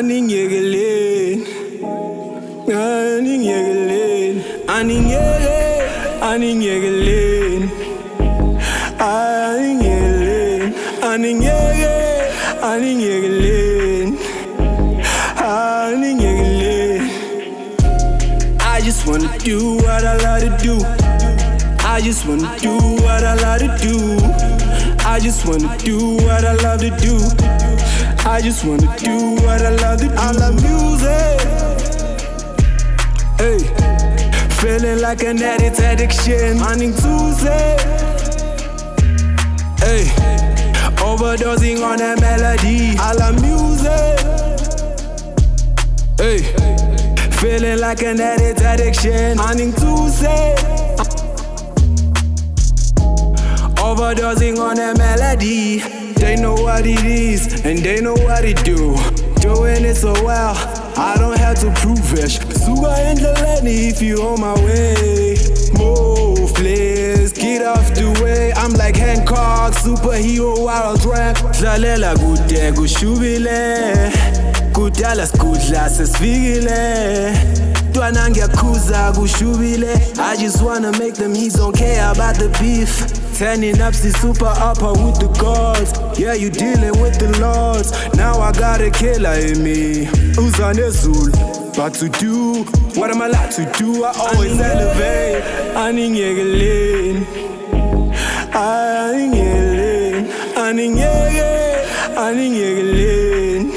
Aningegelen, aningegelen, aningegelen, aningegelen, aningegelen, aningegelen, aningegelen. I just wanna do what I love to do. I just wanna do what I love to do. I just wanna do what I love to do. I just wanna do what I love to do. I love music. Hey, feeling like an addiction. Morning Tuesday. Hey, overdosing on that melody. I love music. Hey, feeling like an addiction. Morning Tuesday. Overdosing on that melody. They know what it is and they know what it do. Doing it so well, I don't have to prove it. Suga endleleni if you on my way. Move, please, get off the way. I'm like Hancock, superhero while I rap. Dlalela kude kushubile, kudala skudla sesfikile. Twana ngiyakhuza kushubile. I just wanna make them heat, don't care about the beef. Turning up, see super upper with the gods. Yeah, you dealing with the lords. Now I got a killer in me. Uzanezul, but to do what am I allowed to do? I always elevate. Aningegelen, aningegelen, aningegelen, aningegelen,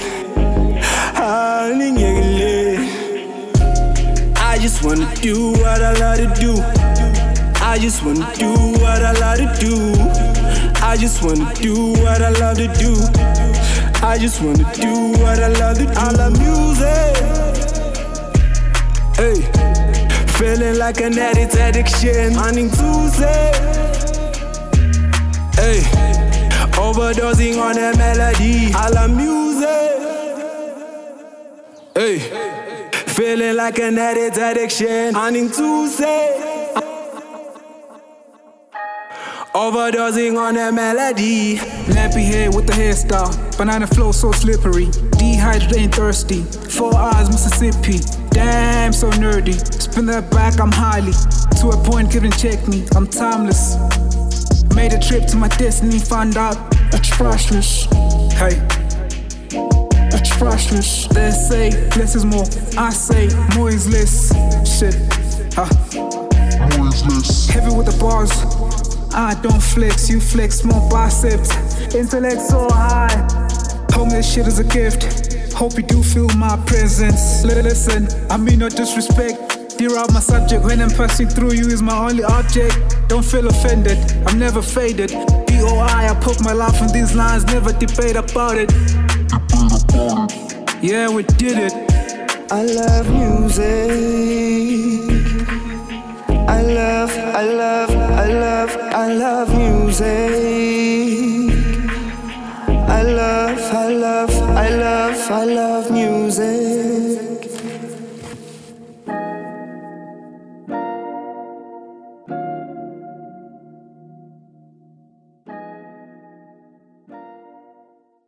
aningegelen. I just wanna do what I love to do. I just wanna do what I love to do. I just wanna do what I love to do. I just wanna do what I love to do. I love music. Hey, feeling like an addiction. Morning Tuesday. Hey, overdosing on that melody. I love music. Hey, feeling like an addiction. Morning Tuesday. Overdosing on that melody. Nappy head with the hairstyle. Banana flow so slippery. Dehydrated ain't thirsty. 4 hours Mississippi. Damn so nerdy. Spin that back, I'm highly. To a point, couldn't check me. I'm timeless. Made a trip to my destiny. Found out it's priceless. Hey, it's priceless. They say less is more. I say more is less. Shit. More is less. Heavy with the bars. I don't flex, you flex more biceps. Intellect so high. Homie, this shit is a gift. Hope you do feel my presence. Listen, I mean no disrespect. Dear out my subject when I'm passing through you is my only object. Don't feel offended, I'm never faded. BOI, I put my life in these lines, never debate about it. Yeah, we did it. I love music. I love music. I love music.